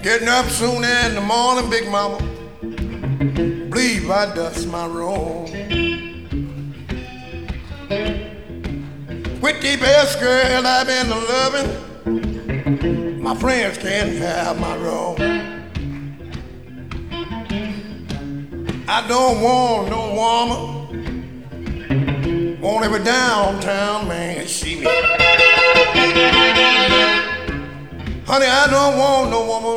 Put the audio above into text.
Getting up soon in the morning, big mama, believe I dust my room. With the best girl I've been loving, my friends can't have my room. I don't want no woman, want every downtown man to see me. Honey, I don't want no woman